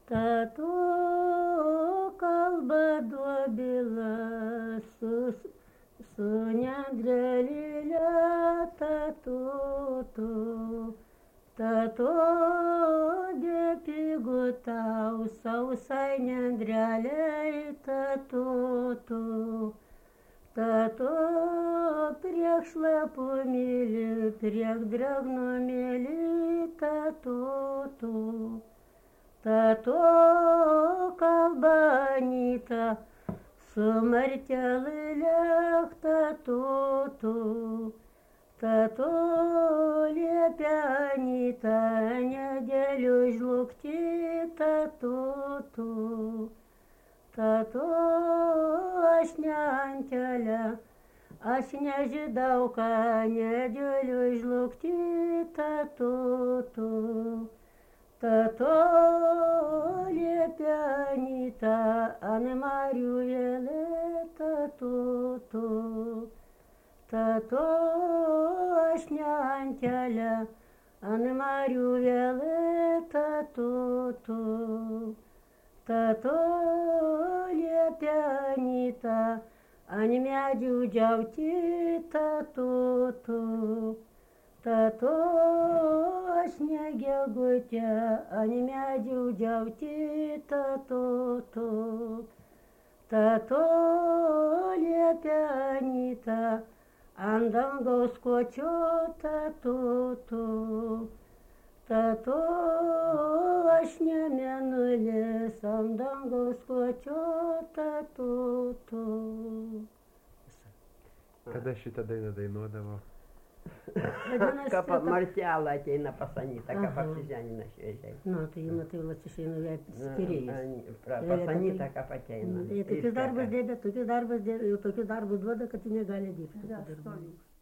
Tatu kalba duobila su nendrelile tatu dėpigu tau sausai nendreliai tatu priek šlapų myli, priek drėgnų myli tatu kalba Anyta su martelai lėk tatu liepia Anyta nedėliu žlugti tatu aš ne ant kelio, aš nežinau, ką nedėliu žlugti tatu liepia Anyta ant marių vėlė tatu aš ne ant kelio, ant marių vėlė tatu liepia Anyta ant medžių džiauti tatu aš ne gegutė ant medžių džiauti tatu liepia Anyta ant dangaus kočio tatu aš ne mėnulis ant dangaus kočio tatu. Kada šitą dainą dainuodavo? Ką martelą ateina pas Anytą, ką apsiženina šviežiai. Nu, tai matai, išeina jai skirėjus. Pas Anytą ką ateina. Tokius darbus dėbė, jau tokius darbus duoda, kad ji negali dirbti.